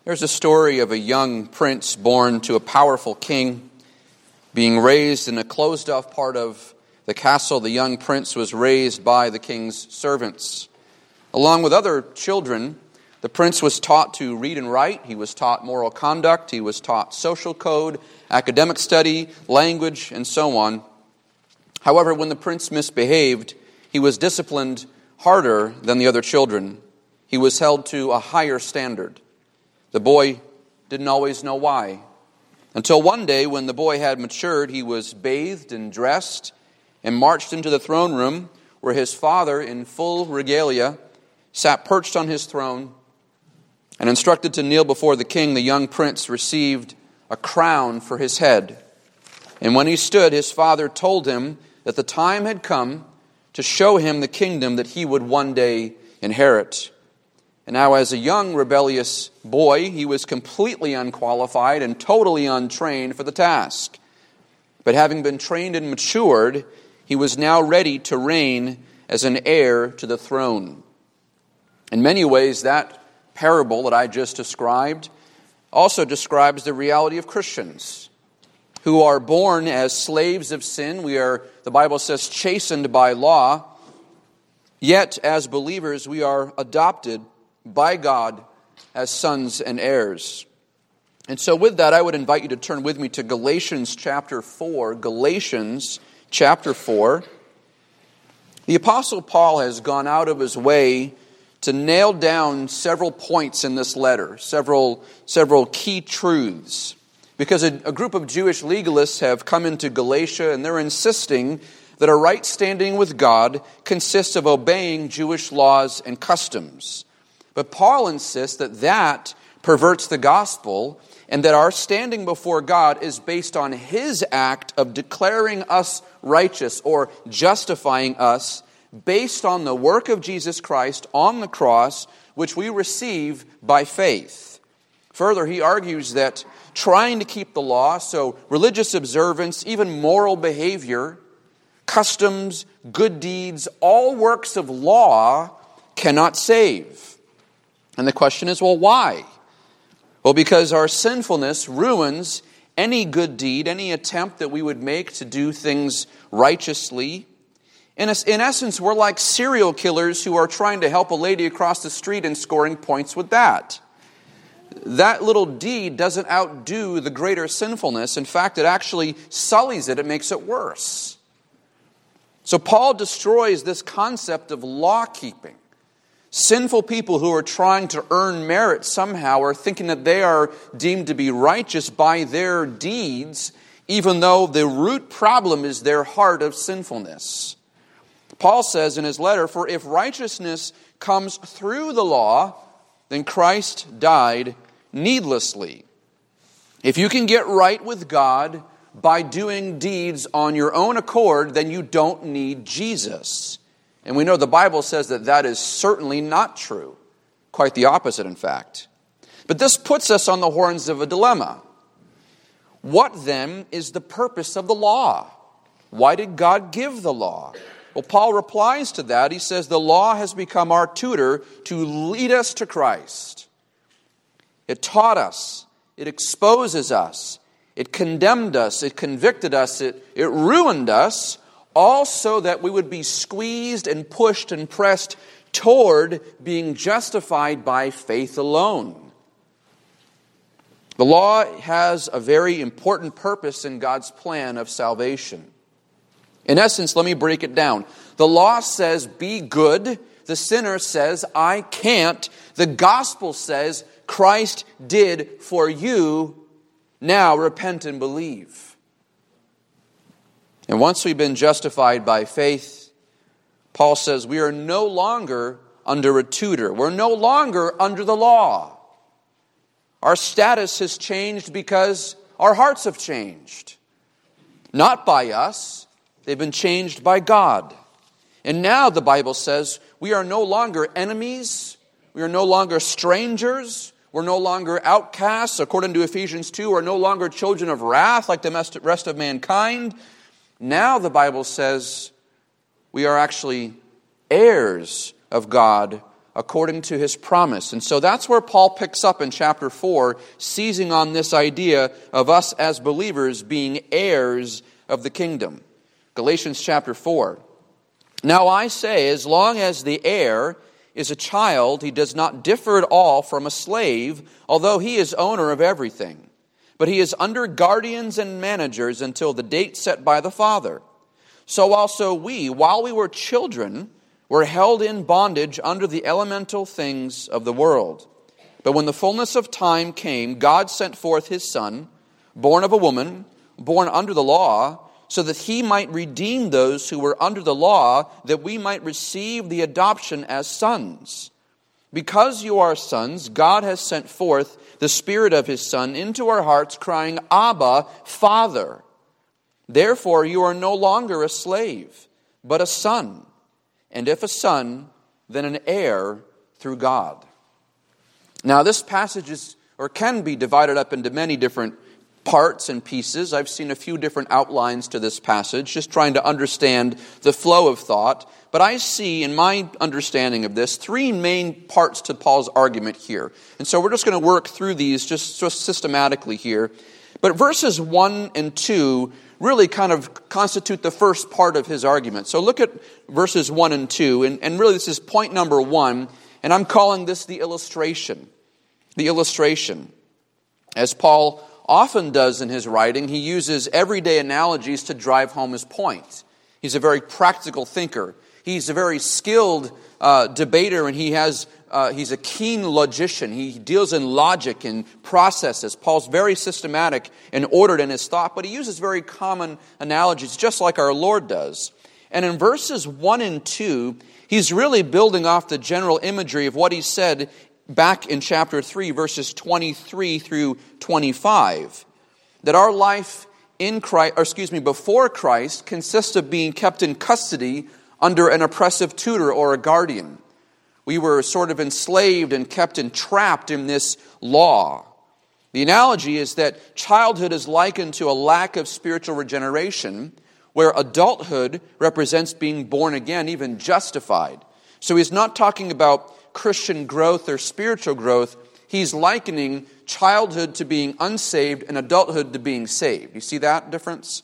There's a story of a young prince born to a powerful king. Being raised in a closed-off part of the castle, the young prince was raised by the king's servants. Along with other children, the prince was taught to read and write. He was taught moral conduct. He was taught social code, academic study, language, and so on. However, when the prince misbehaved, he was disciplined harder than the other children. He was held to a higher standard. The boy didn't always know why. Until one day, when the boy had matured, he was bathed and dressed and marched into the throne room where his father, in full regalia, sat perched on his throne. And instructed to kneel before the king, the young prince received a crown for his head. And when he stood, his father told him that the time had come to show him the kingdom that he would one day inherit. And now, as a young rebellious boy, he was completely unqualified and totally untrained for the task. But having been trained and matured, he was now ready to reign as an heir to the throne. In many ways, that parable that I just described also describes the reality of Christians who are born as slaves of sin. We are, the Bible says, chastened by law. Yet, as believers, we are adopted by God as sons and heirs. And so with that, I would invite you to turn with me to Galatians chapter 4. Galatians chapter 4. The Apostle Paul has gone out of his way to nail down several points in this letter, several key truths. Because a group of Jewish legalists have come into Galatia and they're insisting that a right standing with God consists of obeying Jewish laws and customs. But Paul insists that that perverts the gospel and that our standing before God is based on His act of declaring us righteous or justifying us based on the work of Jesus Christ on the cross, which we receive by faith. Further, he argues that trying to keep the law, so religious observance, even moral behavior, customs, good deeds, all works of law cannot save. And the question is, well, why? Well, because our sinfulness ruins any good deed, any attempt that we would make to do things righteously. In essence, we're like serial killers who are trying to help a lady across the street and scoring points with that. That little deed doesn't outdo the greater sinfulness. In fact, it actually sullies it. It makes it worse. So Paul destroys this concept of law-keeping. Sinful people who are trying to earn merit somehow are thinking that they are deemed to be righteous by their deeds, even though the root problem is their heart of sinfulness. Paul says in his letter, "For if righteousness comes through the law, then Christ died needlessly." If you can get right with God by doing deeds on your own accord, then you don't need Jesus. And we know the Bible says that that is certainly not true. Quite the opposite, in fact. But this puts us on the horns of a dilemma. What then is the purpose of the law? Why did God give the law? Well, Paul replies to that. He says the law has become our tutor to lead us to Christ. It taught us. It exposes us. It condemned us. It convicted us. It ruined us. All so that we would be squeezed and pushed and pressed toward being justified by faith alone. The law has a very important purpose in God's plan of salvation. In essence, let me break it down. The law says, be good. The sinner says, I can't. The gospel says, Christ did for you. Now repent and believe. And once we've been justified by faith, Paul says we are no longer under a tutor. We're no longer under the law. Our status has changed because our hearts have changed. Not by us. They've been changed by God. And now the Bible says we are no longer enemies. We are no longer strangers. We're no longer outcasts. According to Ephesians 2, we're no longer children of wrath like the rest of mankind. Now the Bible says we are actually heirs of God according to his promise. And so that's where Paul picks up in chapter 4, seizing on this idea of us as believers being heirs of the kingdom. Galatians chapter 4. Now I say, as long as the heir is a child, he does not differ at all from a slave, although he is owner of everything. But he is under guardians and managers until the date set by the father. So also we, while we were children, were held in bondage under the elemental things of the world. But when the fullness of time came, God sent forth his Son, born of a woman, born under the law, so that he might redeem those who were under the law, that we might receive the adoption as sons. Because you are sons, God has sent forth the Spirit of his Son into our hearts, crying, Abba, Father. Therefore you are no longer a slave, but a son. And if a son, then an heir through God. Now this passage can be divided up into many different parts and pieces. I've seen a few different outlines to this passage, just trying to understand the flow of thought. But I see, in my understanding of this, three main parts to Paul's argument here. And so we're just going to work through these just systematically here. But verses 1 and 2 really kind of constitute the first part of his argument. So look at verses 1 and 2, and really this is point number 1, and I'm calling this the illustration. The illustration. As Paul often does in his writing, he uses everyday analogies to drive home his point. He's a very practical thinker. He's a very skilled debater, and he's a keen logician. He deals in logic and processes. Paul's very systematic and ordered in his thought, but he uses very common analogies, just like our Lord does. And in verses 1 and 2, he's really building off the general imagery of what he said back in chapter 3, verses 23 through 25, that our life in Christ, before Christ consists of being kept in custody under an oppressive tutor or a guardian. We were sort of enslaved and kept entrapped in this law. The analogy is that childhood is likened to a lack of spiritual regeneration, where adulthood represents being born again, even justified. So he's not talking about Christian growth or spiritual growth. He's likening childhood to being unsaved and adulthood to being saved. You see that difference?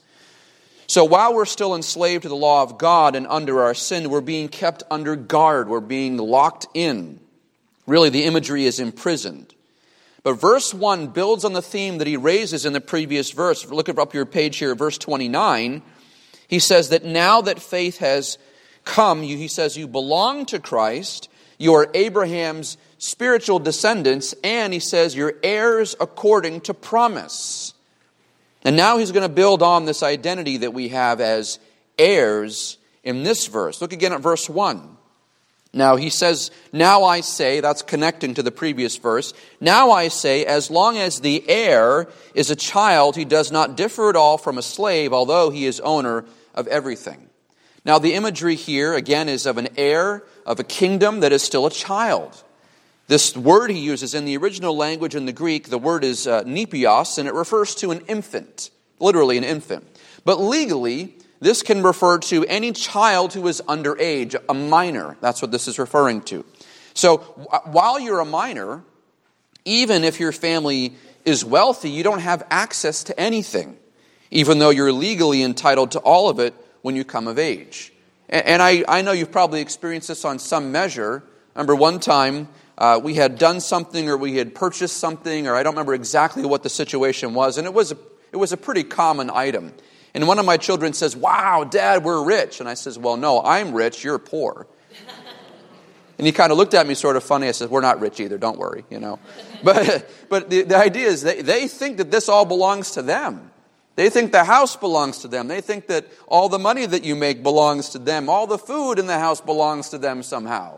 So while we're still enslaved to the law of God and under our sin, we're being kept under guard. We're being locked in. Really, the imagery is imprisoned. But verse 1 builds on the theme that he raises in the previous verse. Look up your page here, verse 29. He says that now that faith has come, he says you belong to Christ, you are Abraham's spiritual descendants, and he says you're heirs according to promise. And now he's going to build on this identity that we have as heirs in this verse. Look again at verse 1. Now he says, now I say, that's connecting to the previous verse, now I say, as long as the heir is a child, he does not differ at all from a slave, although he is owner of everything. Now the imagery here, again, is of an heir of a kingdom that is still a child. This word he uses in the original language in the Greek, the word is nepios, and it refers to an infant, literally an infant. But legally, this can refer to any child who is underage, a minor. That's what this is referring to. So while you're a minor, even if your family is wealthy, you don't have access to anything, even though you're legally entitled to all of it when you come of age. And I know you've probably experienced this on some measure. I remember one time we had done something, or we had purchased something, or I don't remember exactly what the situation was, and it was a pretty common item. And one of my children says, "Wow, Dad, we're rich." And I says, "Well, no, I'm rich, you're poor." And he kind of looked at me sort of funny. I said, "We're not rich either, don't worry, you know." But the idea is they think that this all belongs to them. They think the house belongs to them. They think that all the money that you make belongs to them. All the food in the house belongs to them somehow.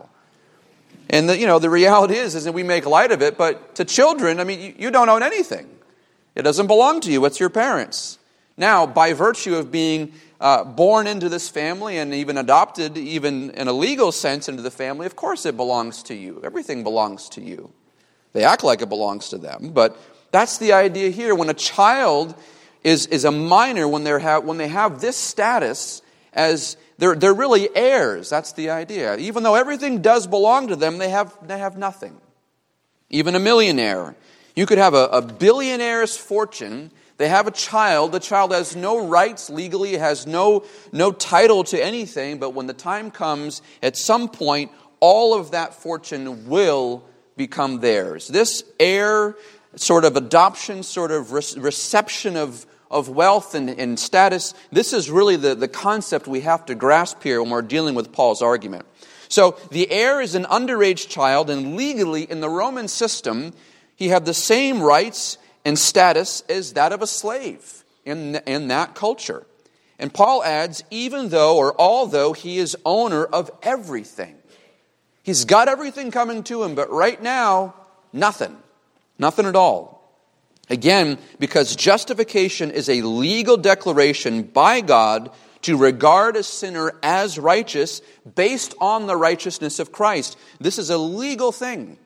And the reality is that we make light of it, but to children, you don't own anything. It doesn't belong to you. It's your parents'. Now, by virtue of being born into this family and even adopted, even in a legal sense, into the family, of course it belongs to you. Everything belongs to you. They act like it belongs to them, but that's the idea here. When a child is a minor, when they have this status as they're really heirs. That's the idea. Even though everything does belong to them, they have nothing. Even a millionaire. You could have a billionaire's fortune. They have a child. The child has no rights legally, has no title to anything. But when the time comes, at some point, all of that fortune will become theirs. This heir sort of adoption, sort of reception of wealth and status, this is really the concept we have to grasp here when we're dealing with Paul's argument. So the heir is an underage child, and legally in the Roman system, he had the same rights and status as that of a slave in that culture. And Paul adds, even though or although he is owner of everything. He's got everything coming to him, but right now, nothing. Nothing at all. Again, because justification is a legal declaration by God to regard a sinner as righteous based on the righteousness of Christ. This is a legal thing.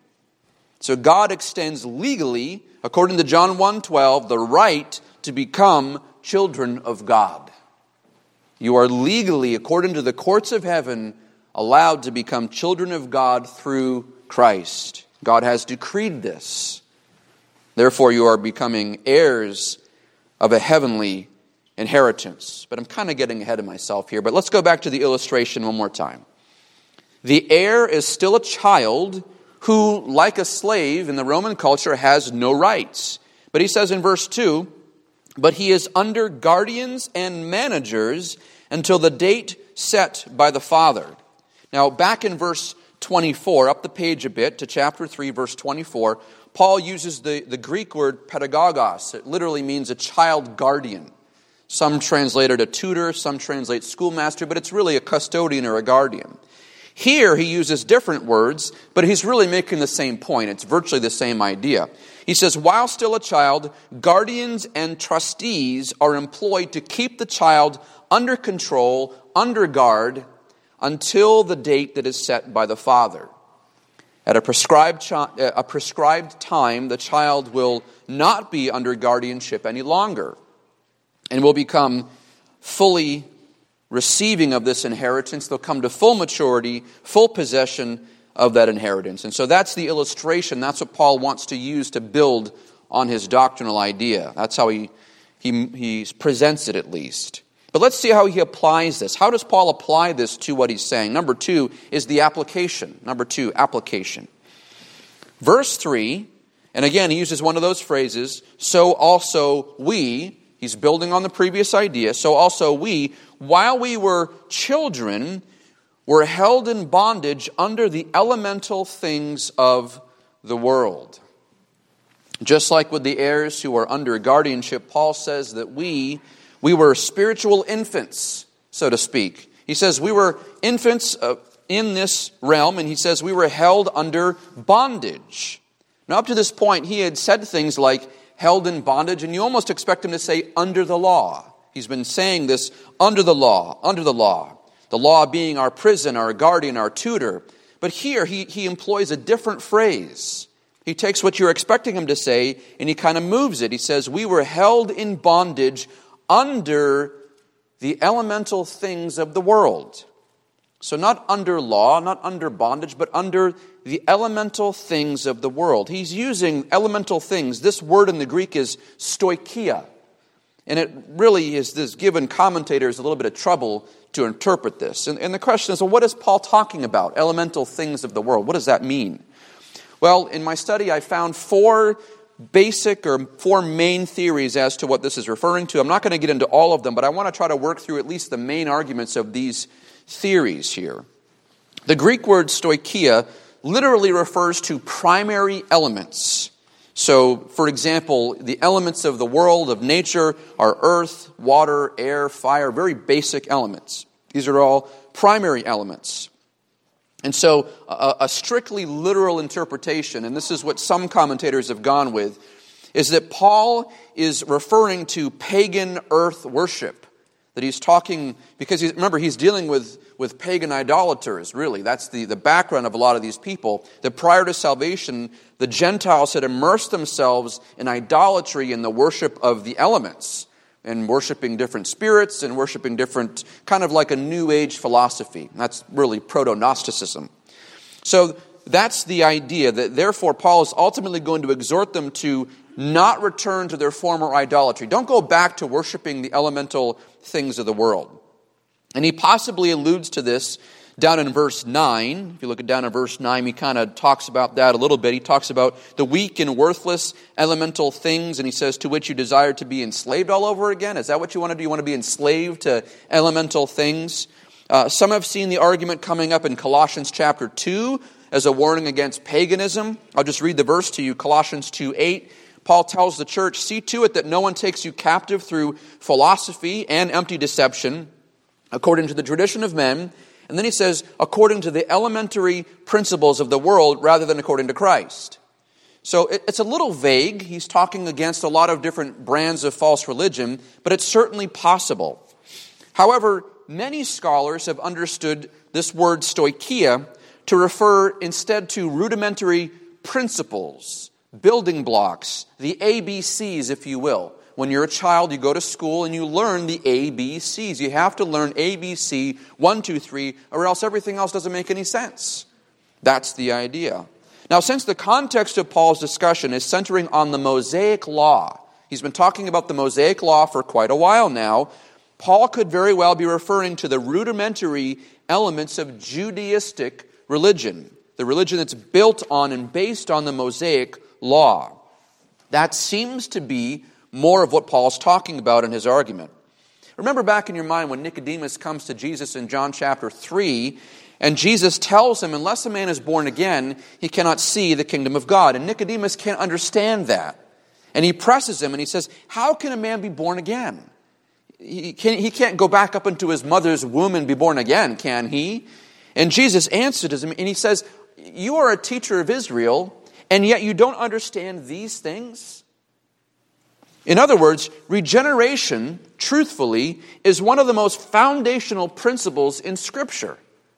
So God extends legally, according to John 1:12, the right to become children of God. You are legally, according to the courts of heaven, allowed to become children of God through Christ. God has decreed this. Therefore, you are becoming heirs of a heavenly inheritance. But I'm kind of getting ahead of myself here. But let's go back to the illustration one more time. The heir is still a child who, like a slave in the Roman culture, has no rights. But he says in verse 2, but he is under guardians and managers until the date set by the father. Now, back in verse 24, up the page a bit to chapter 3, verse 24, Paul uses the Greek word pedagogos. It literally means a child guardian. Some translate it a tutor, some translate schoolmaster, but it's really a custodian or a guardian. Here he uses different words, but he's really making the same point. It's virtually the same idea. He says, while still a child, guardians and trustees are employed to keep the child under control, under guard, until the date that is set by the father. At a prescribed time, the child will not be under guardianship any longer and will become fully receiving of this inheritance. They'll come to full maturity, full possession of that inheritance. And so that's the illustration. That's what Paul wants to use to build on his doctrinal idea. That's how he presents it, at least. But let's see how he applies this. How does Paul apply this to what he's saying? Number 2 is the application. Number 2, application. Verse 3, and again he uses one of those phrases, so also we, he's building on the previous idea, so also we, while we were children, were held in bondage under the elemental things of the world. Just like with the heirs who are under guardianship, Paul says that we were spiritual infants, so to speak. He says we were infants in this realm, and he says we were held under bondage. Now, up to this point, he had said things like held in bondage, and you almost expect him to say under the law. He's been saying this under the law, under the law. The law being our prison, our guardian, our tutor. But here, he employs a different phrase. He takes what you're expecting him to say, and he kind of moves it. He says, we were held in bondage under the elemental things of the world. So not under law, not under bondage, but under the elemental things of the world. He's using elemental things. This word in the Greek is stoicheia. And it really is given commentators a little bit of trouble to interpret this. And the question is, well, what is Paul talking about? Elemental things of the world. What does that mean? Well, in my study, I found 4 main theories as to what this is referring to. I'm not going to get into all of them, but I want to try to work through at least the main arguments of these theories here. The Greek word stoicheia literally refers to primary elements. So, for example, the elements of the world, of nature, are earth, water, air, fire, very basic elements. These are all primary elements. And so a strictly literal interpretation, and this is what some commentators have gone with, is that Paul is referring to pagan earth worship. That he's talking, because remember, he's dealing with pagan idolaters, really. That's the background of a lot of these people. That prior to salvation, the Gentiles had immersed themselves in idolatry and the worship of the elements. and worshiping different spirits and worshiping different, kind of like a New Age philosophy. That's really proto-Gnosticism. So that's the idea, that therefore Paul is ultimately going to exhort them to not return to their former idolatry. Don't go back to worshiping the elemental things of the world. And he possibly alludes to this down in verse 9. If you look down in verse 9, he kind of talks about that a little bit. He talks about the weak and worthless elemental things, and he says, to which you desire to be enslaved all over again. Is that what you want to do? You want to be enslaved to elemental things? Some have seen the argument coming up in Colossians chapter 2 as a warning against paganism. I'll just read the verse to you, Colossians 2:8. Paul tells the church, see to it that no one takes you captive through philosophy and empty deception, according to the tradition of men. And then he says, according to the elementary principles of the world, rather than according to Christ. So it's a little vague. He's talking against a lot of different brands of false religion, but it's certainly possible. However, many scholars have understood this word stoicheia to refer instead to rudimentary principles, building blocks, the ABCs, if you will. When you're a child, you go to school and you learn the ABCs. You have to learn ABC, 1, 2, 3, or else everything else doesn't make any sense. That's the idea. Now, since the context of Paul's discussion is centering on the Mosaic Law, he's been talking about the Mosaic Law for quite a while now, Paul could very well be referring to the rudimentary elements of Judaistic religion, the religion that's built on and based on the Mosaic Law. That seems to be more of what Paul's talking about in his argument. Remember back in your mind when Nicodemus comes to Jesus in John chapter 3, and Jesus tells him, unless a man is born again, he cannot see the kingdom of God. And Nicodemus can't understand that. And he presses him and he says, how can a man be born again? He can't go back up into his mother's womb and be born again, can he? And Jesus answered him and he says, you are a teacher of Israel, and yet you don't understand these things? In other words, regeneration, truthfully, is one of the most foundational principles in Scripture.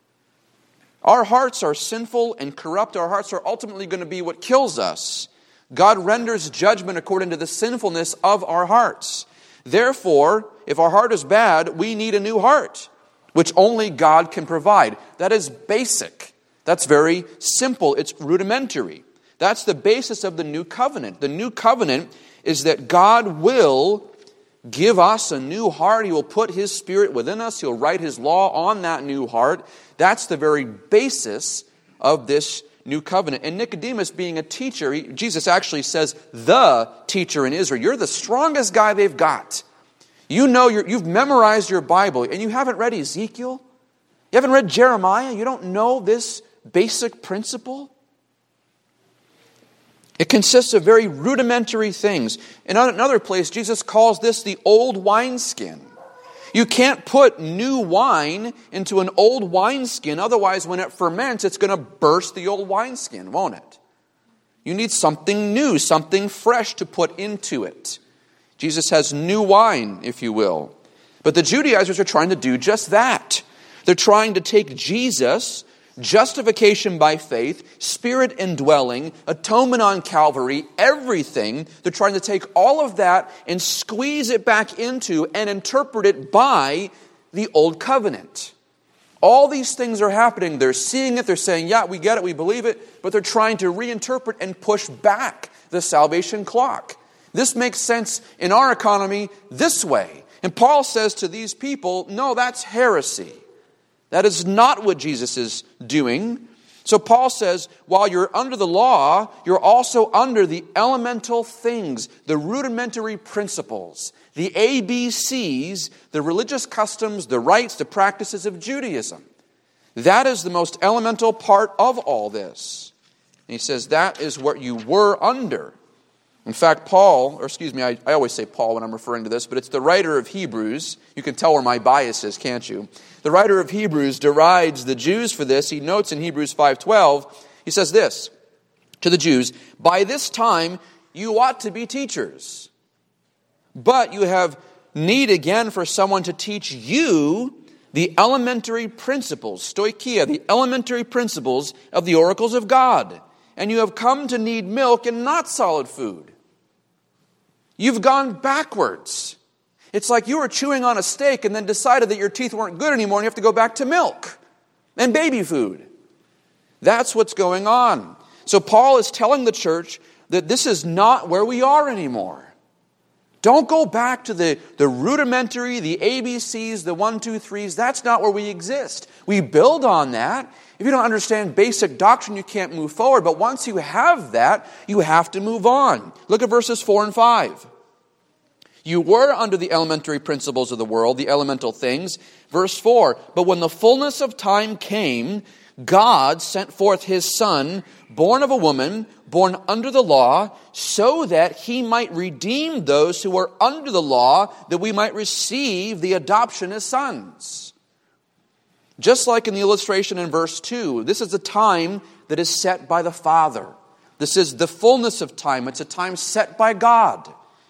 Our hearts are sinful and corrupt. Our hearts are ultimately going to be what kills us. God renders judgment according to the sinfulness of our hearts. Therefore, if our heart is bad, we need a new heart, which only God can provide. That is basic. That's very simple. It's rudimentary. That's the basis of the new covenant. The new covenant is that God will give us a new heart. He will put His Spirit within us. He'll write His law on that new heart. That's the very basis of this new covenant. And Nicodemus, being a teacher, Jesus actually says, the teacher in Israel. You're the strongest guy they've got. You know, you've memorized your Bible, and you haven't read Ezekiel? You haven't read Jeremiah? You don't know this basic principle? It consists of very rudimentary things. In another place, Jesus calls this the old wineskin. You can't put new wine into an old wineskin, otherwise when it ferments, it's going to burst the old wineskin, won't it? You need something new, something fresh to put into it. Jesus has new wine, if you will. But the Judaizers are trying to do just that. They're trying to take Jesus, justification by faith, Spirit indwelling, atonement on Calvary, everything. They're trying to take all of that and squeeze it back into and interpret it by the Old Covenant. All these things are happening. They're seeing it. They're saying, yeah, we get it, we believe it. But they're trying to reinterpret and push back the salvation clock. This makes sense in our economy this way. And Paul says to these people, no, that's heresy. That is not what Jesus is doing. So Paul says, while you're under the law, you're also under the elemental things, the rudimentary principles, the ABCs, the religious customs, the rites, the practices of Judaism. That is the most elemental part of all this. And he says that is what you were under. In fact, Paul, or excuse me, I always say Paul when I'm referring to this, but it's the writer of Hebrews. You can tell where my bias is, can't you? The writer of Hebrews derides the Jews for this. He notes in Hebrews 5:12, he says this to the Jews, by this time you ought to be teachers, but you have need again for someone to teach you the elementary principles, stoicheia, the elementary principles of the oracles of God. And you have come to need milk and not solid food. You've gone backwards. It's like you were chewing on a steak and then decided that your teeth weren't good anymore and you have to go back to milk and baby food. That's what's going on. So Paul is telling the church that this is not where we are anymore. Don't go back to the rudimentary, the ABCs, the 1, 2, 3s. That's not where we exist. We build on that. If you don't understand basic doctrine, you can't move forward. But once you have that, you have to move on. Look at verses 4 and 5. You were under the elementary principles of the world, the elemental things. Verse 4, but when the fullness of time came, God sent forth His Son, born of a woman, born under the law, so that He might redeem those who were under the law, that we might receive the adoption as sons. Just like in the illustration in verse 2, this is a time that is set by the Father. This is the fullness of time. It's a time set by God.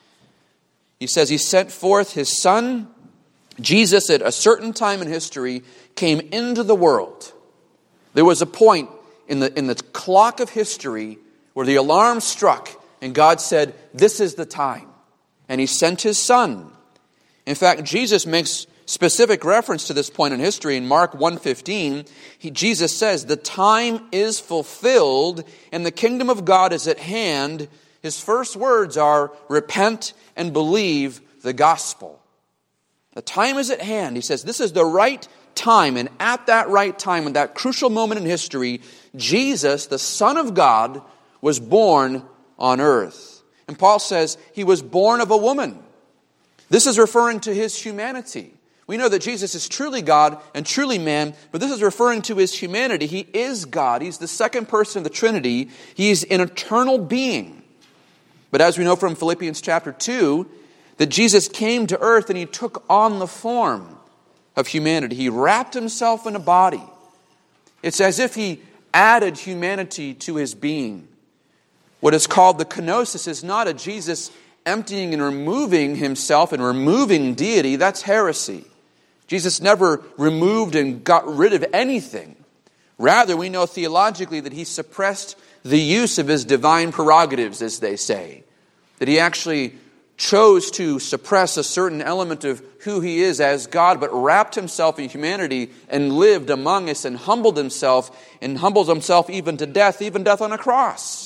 He says He sent forth His Son. Jesus, at a certain time in history, came into the world. There was a point in the clock of history where the alarm struck and God said, this is the time. And He sent His Son. In fact, Jesus makes specific reference to this point in history. In Mark 1:15, Jesus says, the time is fulfilled and the kingdom of God is at hand. His first words are, repent and believe the gospel. The time is at hand. He says, this is the right time. And at that right time, in that crucial moment in history, Jesus, the Son of God, was born on earth. And Paul says He was born of a woman. This is referring to His humanity. We know that Jesus is truly God and truly man, but this is referring to His humanity. He is God. He's the second person of the Trinity. He's an eternal being. But as we know from Philippians chapter 2, that Jesus came to earth and He took on the form of humanity. He wrapped Himself in a body. It's as if He added humanity to His being. What is called the kenosis is not a Jesus emptying and removing Himself and removing deity. That's heresy. Jesus never removed and got rid of anything. Rather, we know theologically that He suppressed the use of His divine prerogatives, as they say. That He actually chose to suppress a certain element of who He is as God, but wrapped Himself in humanity and lived among us and humbled Himself even to death, even death on a cross.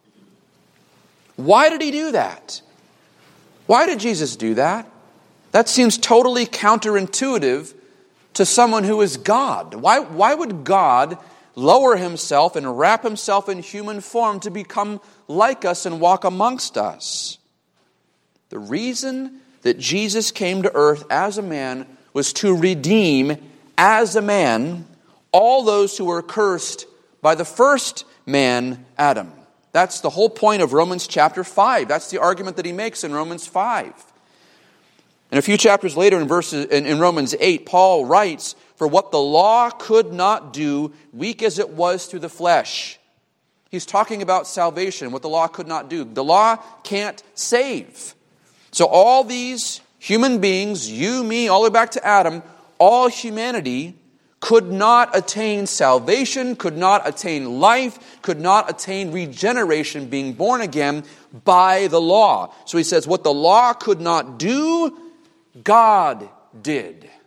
Why did He do that? Why did Jesus do that? That seems totally counterintuitive to someone who is God. Why would God lower Himself and wrap Himself in human form to become like us and walk amongst us? The reason that Jesus came to earth as a man was to redeem, as a man, all those who were cursed by the first man, Adam. That's the whole point of Romans chapter 5. That's the argument that he makes in Romans 5. And a few chapters later in Romans 8, Paul writes, for what the law could not do, weak as it was through the flesh. He's talking about salvation, what the law could not do. The law can't save. So all these human beings, you, me, all the way back to Adam, all humanity could not attain salvation, could not attain life, could not attain regeneration, being born again by the law. So he says, what the law could not do, God did. And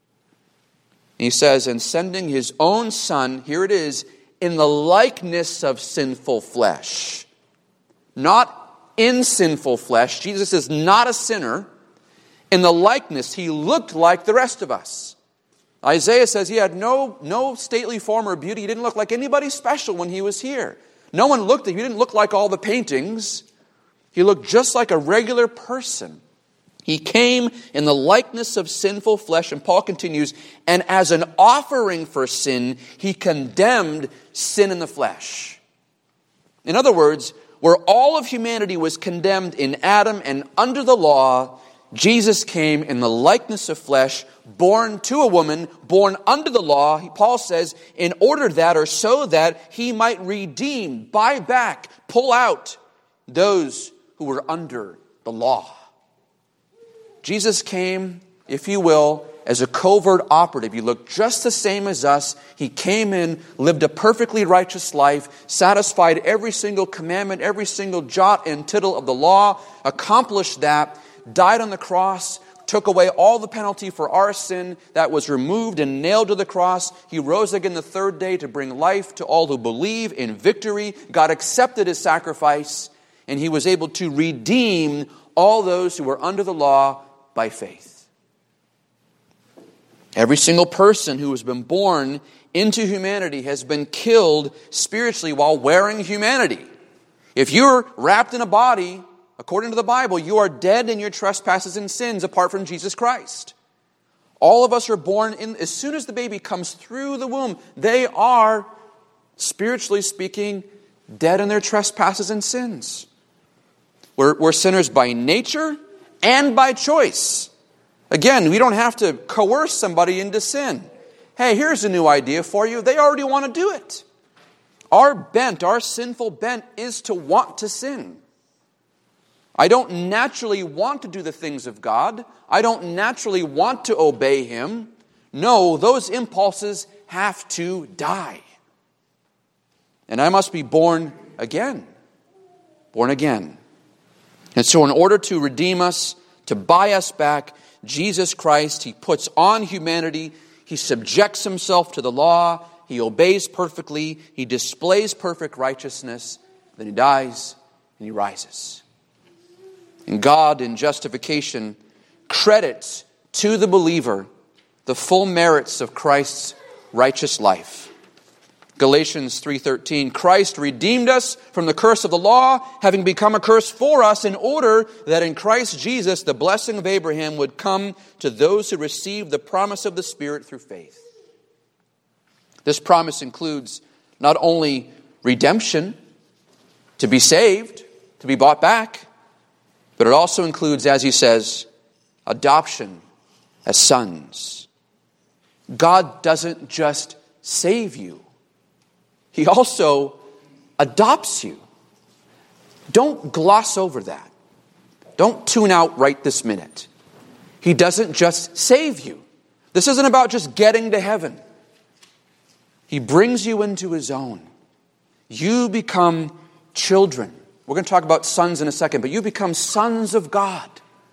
he says, in sending His own Son, here it is, in the likeness of sinful flesh. Not in sinful flesh. Jesus is not a sinner. In the likeness, He looked like the rest of us. Isaiah says He had no stately form or beauty. He didn't look like anybody special when He was here. No one looked at Him. He didn't look like all the paintings. He looked just like a regular person. He came in the likeness of sinful flesh, and Paul continues, and as an offering for sin, He condemned sin in the flesh. In other words, where all of humanity was condemned in Adam and under the law, Jesus came in the likeness of flesh, born to a woman, born under the law, Paul says, in order that or so that He might redeem, buy back, pull out those who were under the law. Jesus came, if you will, as a covert operative. He looked just the same as us. He came in, lived a perfectly righteous life, satisfied every single commandment, every single jot and tittle of the law, accomplished that, died on the cross, took away all the penalty for our sin that was removed and nailed to the cross. He rose again the third day to bring life to all who believe in victory. God accepted his sacrifice, and he was able to redeem all those who were under the law by faith. Every single person who has been born into humanity has been killed spiritually while wearing humanity. If you're wrapped in a body, according to the Bible, you are dead in your trespasses and sins apart from Jesus Christ. All of us are born in, as soon as the baby comes through the womb, they are, spiritually speaking, dead in their trespasses and sins. We're sinners by nature and by choice. Again, we don't have to coerce somebody into sin. Hey, here's a new idea for you. They already want to do it. Our bent, our sinful bent, is to want to sin. I don't naturally want to do the things of God. I don't naturally want to obey him. No, those impulses have to die. And I must be born again. Born again. And so in order to redeem us, to buy us back, Jesus Christ, he puts on humanity, he subjects himself to the law, he obeys perfectly, he displays perfect righteousness, then he dies and he rises. And God, in justification, credits to the believer the full merits of Christ's righteous life. Galatians 3:13, Christ redeemed us from the curse of the law, having become a curse for us, in order that in Christ Jesus the blessing of Abraham would come to those who receive the promise of the Spirit through faith. This promise includes not only redemption, to be saved, to be bought back, but it also includes, as he says, adoption as sons. God doesn't just save you. He also adopts you. Don't gloss over that. Don't tune out right this minute. He doesn't just save you. This isn't about just getting to heaven. He brings you into his own. You become children. We're going to talk about sons in a second, but you become sons of God.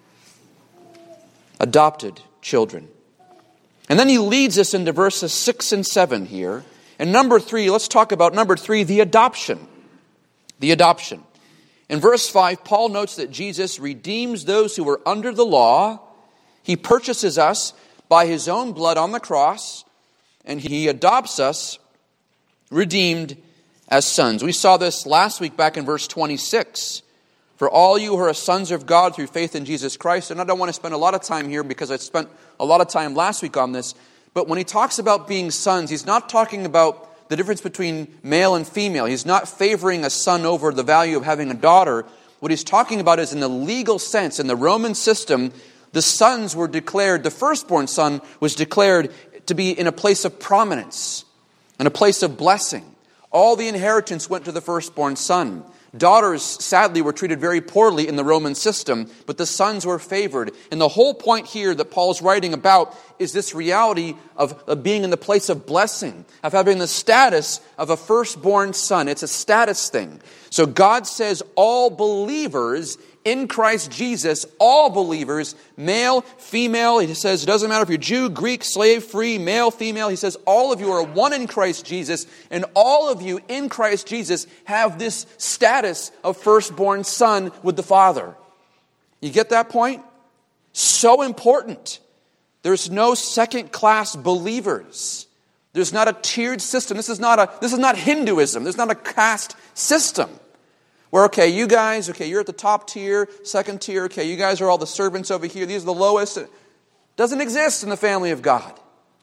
Adopted children. And then he leads us into verses 6 and 7 here. And number 3, let's talk about number 3, the adoption. The adoption. In verse 5, Paul notes that Jesus redeems those who were under the law. He purchases us by his own blood on the cross, and he adopts us, redeemed as sons. We saw this last week back in verse 26. For all you who are sons of God through faith in Jesus Christ, and I don't want to spend a lot of time here because I spent a lot of time last week on this, but when he talks about being sons, he's not talking about the difference between male and female. He's not favoring a son over the value of having a daughter. What he's talking about is in the legal sense, in the Roman system, the sons were declared, the firstborn son was declared to be in a place of prominence, in a place of blessing. All the inheritance went to the firstborn son. Daughters, sadly, were treated very poorly in the Roman system, but the sons were favored. And the whole point here that Paul's writing about is this reality of being in the place of blessing, of having the status of a firstborn son. It's a status thing. So God says all believers in Christ Jesus, all believers, male, female, he says it doesn't matter if you're Jew, Greek, slave, free, male, female. He says all of you are one in Christ Jesus, and all of you in Christ Jesus have this status of firstborn son with the Father. You get that point? So important. There's no second-class believers. There's not a tiered system. This is not Hinduism. There's not a caste system. Where, okay, you guys, okay, you're at the top tier, second tier, okay, you guys are all the servants over here, these are the lowest. It doesn't exist in the family of God.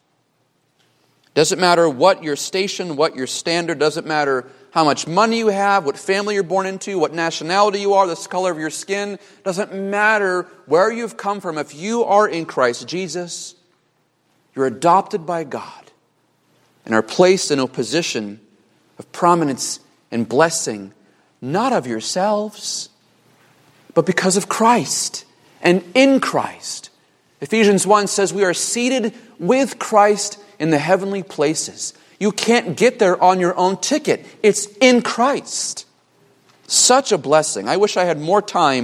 Doesn't matter what your station, what your standard, doesn't matter how much money you have, what family you're born into, what nationality you are, the color of your skin. Doesn't matter where you've come from. If you are in Christ Jesus, you're adopted by God and are placed in a position of prominence and blessing, not of yourselves, but because of Christ and in Christ. Ephesians 1 says we are seated with Christ in the heavenly places. You can't get there on your own ticket. It's in Christ. Such a blessing. I wish I had more time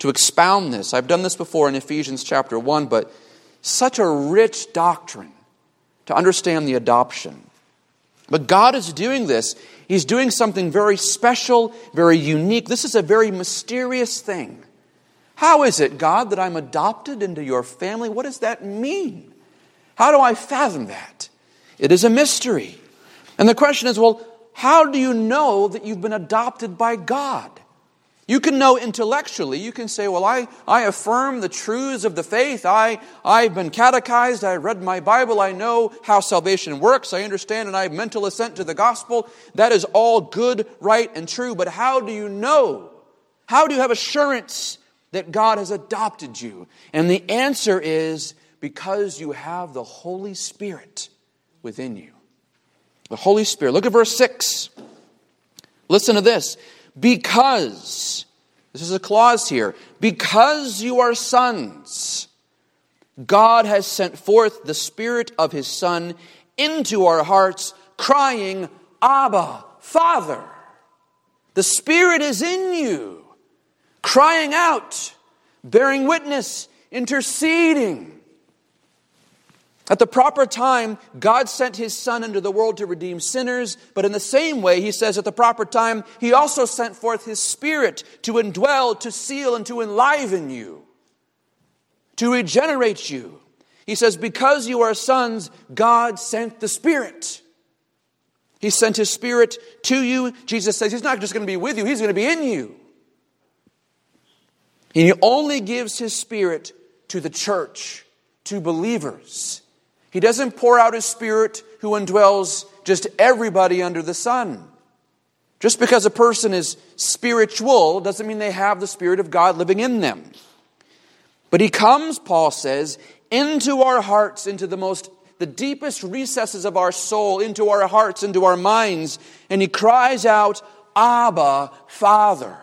to expound this. I've done this before in Ephesians chapter 1, but such a rich doctrine to understand the adoption. But God is doing this. He's doing something very special, very unique. This is a very mysterious thing. How is it, God, that I'm adopted into your family? What does that mean? How do I fathom that? It is a mystery. And the question is, well, how do you know that you've been adopted by God? You can know intellectually. You can say, well, I affirm the truths of the faith. I've been catechized. I read my Bible. I know how salvation works. I understand and I have mental assent to the gospel. That is all good, right, and true. But how do you know? How do you have assurance that God has adopted you? And the answer is because you have the Holy Spirit within you. The Holy Spirit. Look at verse 6. Listen to this. Because, this is a clause here, because you are sons, God has sent forth the Spirit of His Son into our hearts, crying, Abba, Father. The Spirit is in you, crying out, bearing witness, interceding. At the proper time, God sent His Son into the world to redeem sinners, but in the same way, He says at the proper time, He also sent forth His Spirit to indwell, to seal, and to enliven you, to regenerate you. He says, because you are sons, God sent the Spirit. He sent His Spirit to you. Jesus says He's not just going to be with you, He's going to be in you. And He only gives His Spirit to the church, to believers. He doesn't pour out His Spirit who indwells just everybody under the sun. Just because a person is spiritual doesn't mean they have the Spirit of God living in them. But He comes, Paul says, into our hearts, into the deepest recesses of our soul, into our hearts, into our minds, and He cries out, Abba, Father.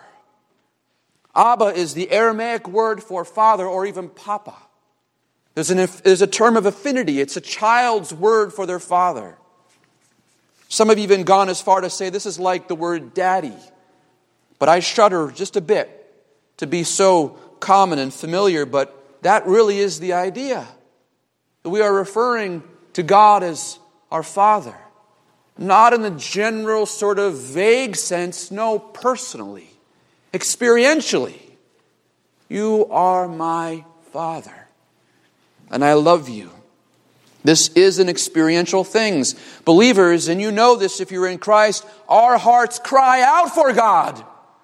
Abba is the Aramaic word for father or even papa. There's a term of affinity. It's a child's word for their father. Some have even gone as far to say this is like the word daddy. But I shudder just a bit to be so common and familiar, but that really is the idea. We are referring to God as our Father. Not in the general sort of vague sense, no, personally, experientially. You are my Father. And I love you. This is an experiential thing. Believers, and you know this if you're in Christ, our hearts cry out for God.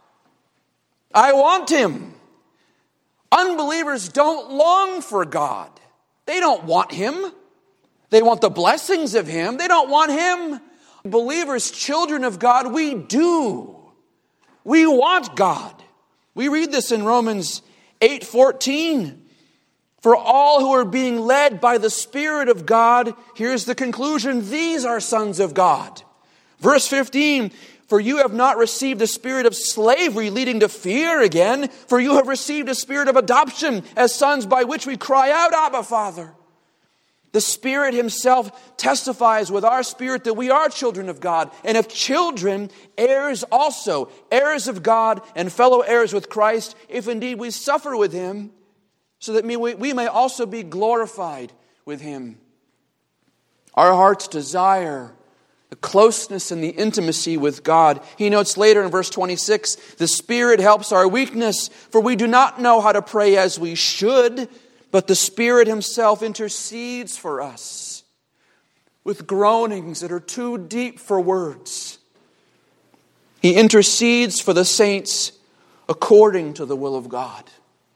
I want Him. Unbelievers don't long for God. They don't want Him. They want the blessings of Him. They don't want Him. Believers, children of God, we do. We want God. We read this in Romans 8:14. For all who are being led by the Spirit of God, here's the conclusion, these are sons of God. Verse 15, for you have not received the spirit of slavery leading to fear again, for you have received a spirit of adoption as sons by which we cry out, Abba, Father. The Spirit Himself testifies with our spirit that we are children of God. And if children, heirs also, heirs of God and fellow heirs with Christ, if indeed we suffer with Him, so that we may also be glorified with Him. Our hearts desire the closeness and the intimacy with God. He notes later in verse 26, the Spirit helps our weakness, for we do not know how to pray as we should, but the Spirit Himself intercedes for us with groanings that are too deep for words. He intercedes for the saints according to the will of God.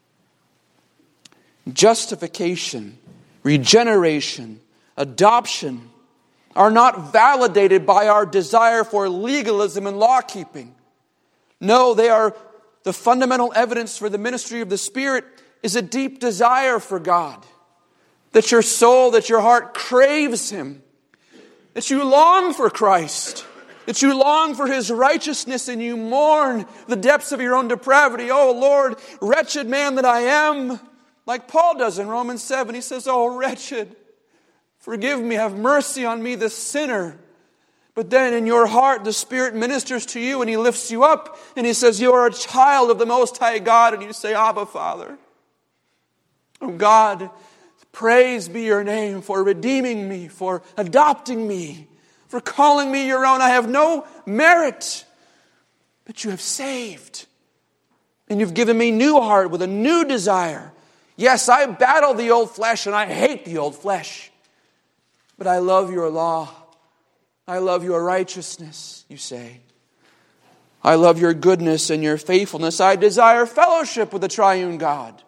Justification, regeneration, adoption are not validated by our desire for legalism and law-keeping. No, they are the fundamental evidence for the ministry of the Spirit is a deep desire for God. That your soul, that your heart craves Him. That you long for Christ. That you long for His righteousness and you mourn the depths of your own depravity. Oh Lord, wretched man that I am. Like Paul does in Romans 7, he says, oh, wretched, forgive me, have mercy on me, the sinner. But then in your heart, the Spirit ministers to you and He lifts you up and He says, you are a child of the Most High God. And you say, Abba, Father. Oh God, praise be your name for redeeming me, for adopting me, for calling me your own. I have no merit, but you have saved. And you've given me new heart with a new desire. Yes, I battle the old flesh and I hate the old flesh. But I love your law. I love your righteousness, you say. I love your goodness and your faithfulness. I desire fellowship with the triune God.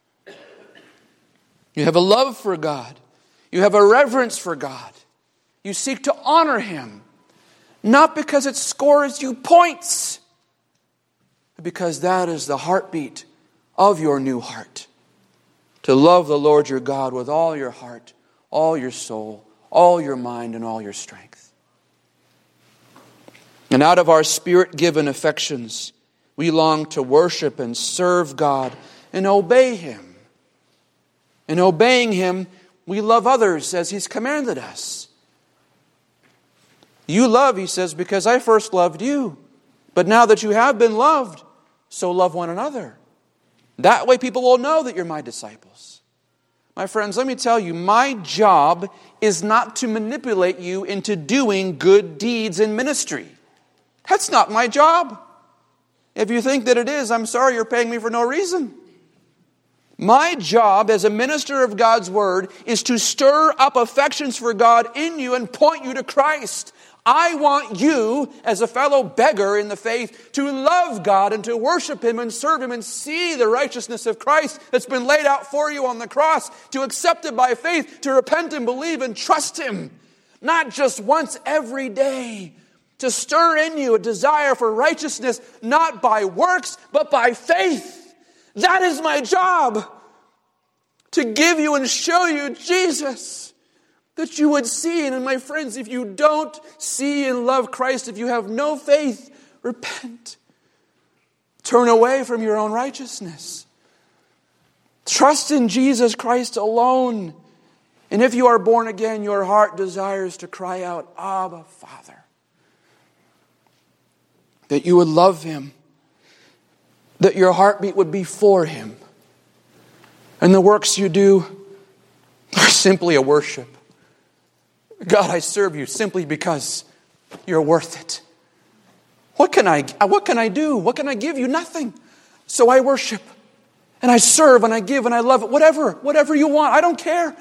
You have a love for God. You have a reverence for God. You seek to honor Him. Not because it scores you points, but because that is the heartbeat of your new heart. To love the Lord your God with all your heart, all your soul, all your mind, and all your strength. And out of our Spirit-given affections, we long to worship and serve God and obey Him. In obeying Him, we love others as He's commanded us. You love, He says, because I first loved you. But now that you have been loved, so love one another. That way people will know that you're my disciples. My friends, let me tell you, my job is not to manipulate you into doing good deeds in ministry. That's not my job. If you think that it is, I'm sorry, you're paying me for no reason. My job as a minister of God's Word is to stir up affections for God in you and point you to Christ. I want you, as a fellow beggar in the faith, to love God and to worship Him and serve Him and see the righteousness of Christ that's been laid out for you on the cross, to accept it by faith, to repent and believe and trust Him. Not just once every day. To stir in you a desire for righteousness, not by works, but by faith. That is my job. To give you and show you Jesus, that you would see. And my friends, if you don't see and love Christ, if you have no faith, repent. Turn away from your own righteousness. Trust in Jesus Christ alone. And if you are born again, your heart desires to cry out, Abba, Father. That you would love Him. That your heartbeat would be for Him. And the works you do are simply a worship. God, I serve you simply because you're worth it. What can I do? What can I give you? Nothing. So I worship. And I serve and I give and I love it. Whatever you want. I don't care.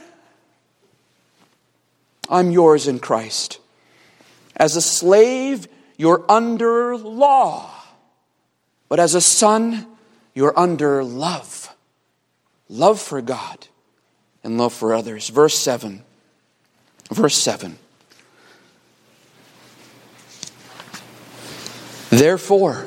I'm yours in Christ. As a slave, you're under law. But as a son, you're under love. Love for God and love for others. Verse 7. Therefore,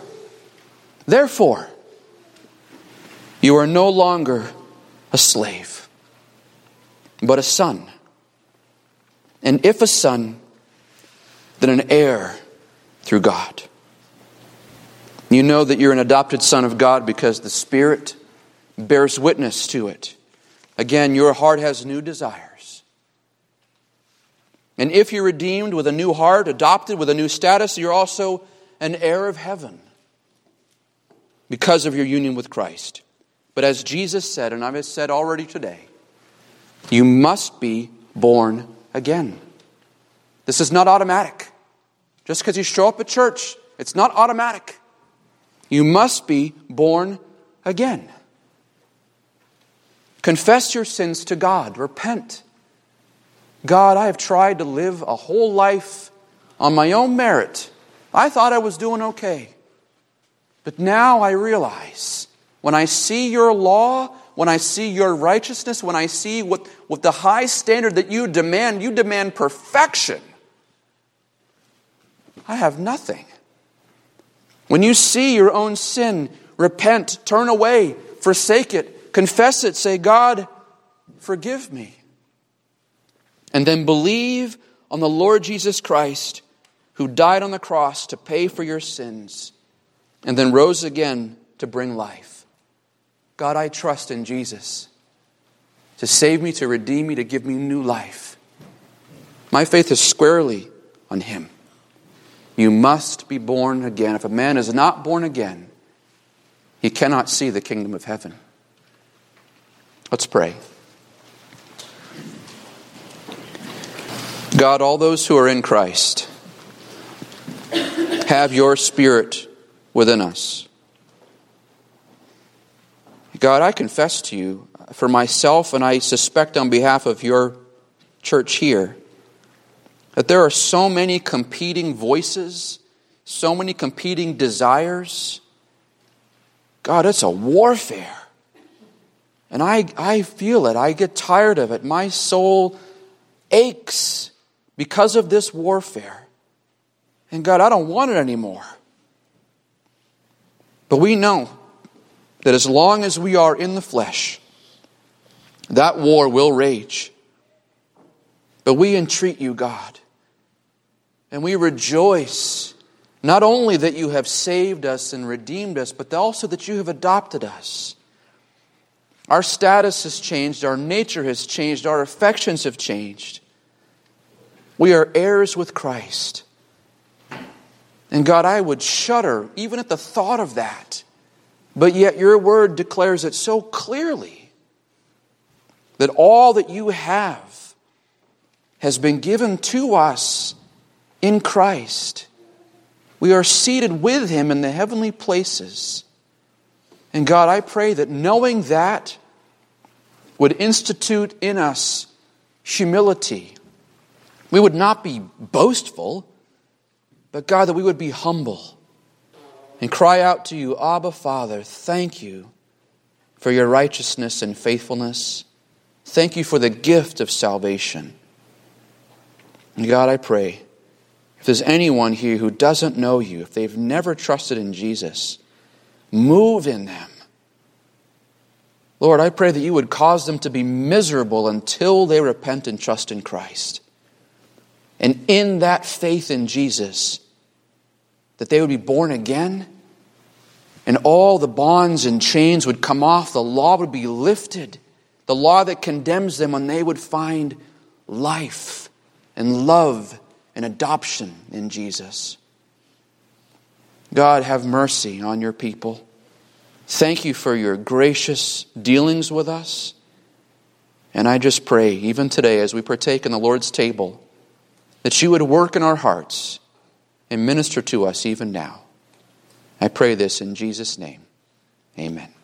you are no longer a slave, but a son. And if a son, then an heir through God. You know that you're an adopted son of God because the Spirit bears witness to it. Again, your heart has new desires. And if you're redeemed with a new heart, adopted with a new status, you're also an heir of heaven because of your union with Christ. But as Jesus said, and I've said already today, you must be born again. This is not automatic. Just because you show up at church, it's not automatic. You must be born again. Confess your sins to God. Repent. God, I have tried to live a whole life on my own merit. I thought I was doing okay. But now I realize, when I see your law, when I see your righteousness, when I see what the high standard that you demand perfection. I have nothing. When you see your own sin, repent, turn away, forsake it, confess it, say, God, forgive me. And then believe on the Lord Jesus Christ, who died on the cross to pay for your sins, and then rose again to bring life. God, I trust in Jesus to save me, to redeem me, to give me new life. My faith is squarely on Him. You must be born again. If a man is not born again, he cannot see the kingdom of heaven. Let's pray. God, all those who are in Christ have your Spirit within us. God, I confess to you for myself, and I suspect on behalf of your church here, that there are so many competing voices, so many competing desires. God, it's a warfare. And I feel it. I get tired of it. My soul aches because of this warfare. And God, I don't want it anymore. But we know that as long as we are in the flesh, that war will rage. But we entreat you, God, and we rejoice not only that you have saved us and redeemed us, but also that you have adopted us. Our status has changed, our nature has changed, our affections have changed. We are heirs with Christ. And God, I would shudder even at the thought of that. But yet your word declares it so clearly that all that you have has been given to us in Christ. We are seated with him in the heavenly places. And God, I pray that knowing that would institute in us humility. We would not be boastful, but God, that we would be humble and cry out to you, Abba, Father, thank you for your righteousness and faithfulness. Thank you for the gift of salvation. And God, I pray, if there's anyone here who doesn't know you, if they've never trusted in Jesus, move in them. Lord, I pray that you would cause them to be miserable until they repent and trust in Christ. And in that faith in Jesus, that they would be born again, and all the bonds and chains would come off, the law would be lifted, the law that condemns them, and they would find life and love and adoption in Jesus. God, have mercy on your people. Thank you for your gracious dealings with us. And I just pray, even today as we partake in the Lord's table, that you would work in our hearts and minister to us even now. I pray this in Jesus' name. Amen.